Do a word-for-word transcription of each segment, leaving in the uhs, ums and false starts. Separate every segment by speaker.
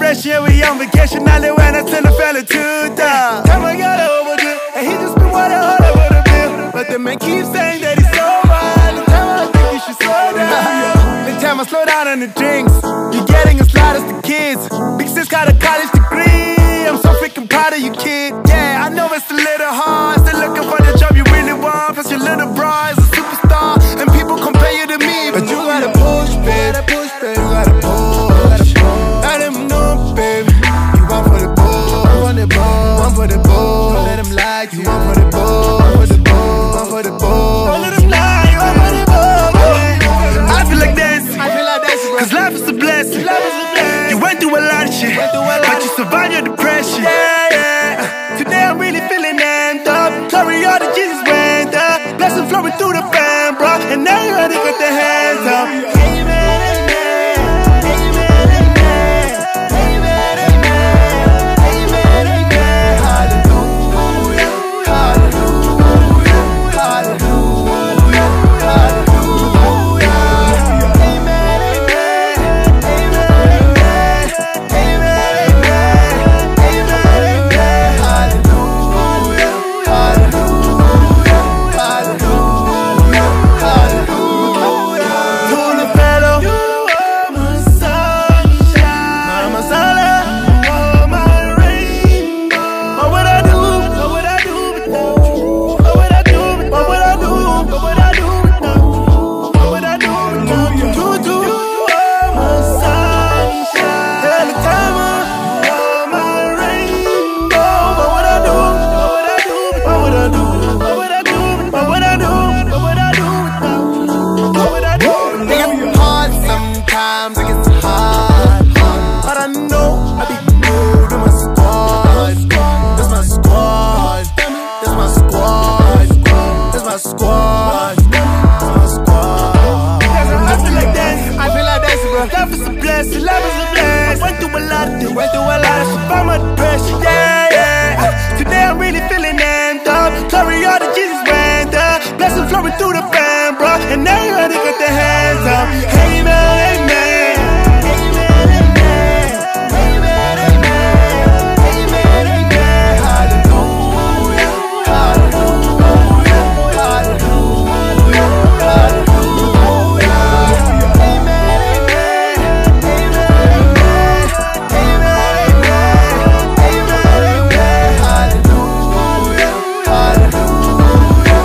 Speaker 1: fresh, yeah, we on vacation. Now they when I tell a fella to die. Time I got over it, and he just been wanting all over the bill. But the man keeps saying that he's sober. The time I think you should slow down. The time I slow down on the drinks. You're getting as loud as the kids. Big sis got a college degree. I'm so freaking proud of you, kid. Yeah, I know it's a little hard. Still looking for the job you really want. Plus your little bro is a superstar, and people compare you to me. But you gotta push, baby. Push, baby. You gotta push. Let them know, baby. You want for the ball. Want the ball. Want for the ball. Don't let them lie. You want for the ball. Want for the ball. Want for the ball. Don't let them lie. You want for the ball. I feel like dancing. I feel like dancing, bro. Cause life is a blessing. Life is a blessing. You went through a lot of shit, but you survived your depression. Yeah, yeah. Today I'm really feeling amped up. Glory all the Jesus went up. Blessings flowing through the fan, bro. And everybody got their hands up. Amen, amen. Amen, amen. Amen, amen. Amen, amen. Hallelujah. Hallelujah. Hallelujah. Hallelujah. Amen, amen. Amen, amen. Amen, amen. Amen, amen. Hallelujah. Hallelujah. Hallelujah. Hallelujah. Tuna fellow, you are my sunshine, my masala, you are my rainbow. What would I do? What would I do without you? What would I do? What would I do? What would I do without you? What would I do without you? You, you, you are my sunshine. Every time you are my rainbow. What would I do? What would I do? What would I do? What would I do? What would I do? What would I do without you? What would I do? It gets hard sometimes, it gets hard, but I know I be good with my squad. That's my squad. That's my squad. That's my squad. That's my squad. I feel like dancing. I feel like dancing, bro. Life is a blessing. Life is a blessing. Went through a lot of things. Went through a lot of shit. Found my depression. Yeah, yeah. Today I'm really feeling amped up. Glory all the Jesus went up. Blessings flowing through the fan, bro. And everybody got their hands up. Amen, amen. Amen, amen. Amen, amen. Amen, amen. Hallelujah. Hallelujah. Hallelujah. Hallelujah. Amen, amen. Amen, amen. Amen, amen. Amen, amen. Hallelujah. Hallelujah.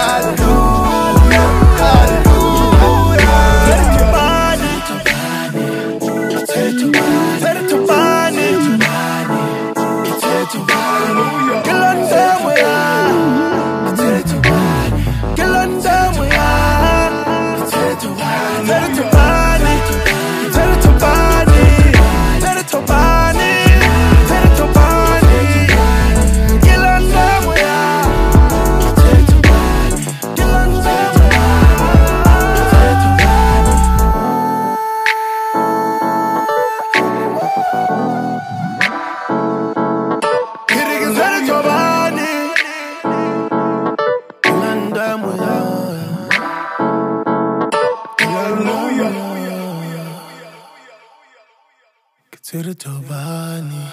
Speaker 1: Hallelujah. Hallelujah. Set it to body. Set it to body. Set it to body. Set it to body. Get on down with her. Set it to body. Get on down with her. Set it to body. Set it to body. Set it to body. Set it to body. Set it to body. Get on down with her. Set it to body. Get on down with her. Set it to body. Get it, get set it to body. Get on down with her. Hallelujah. Get to the Tobani.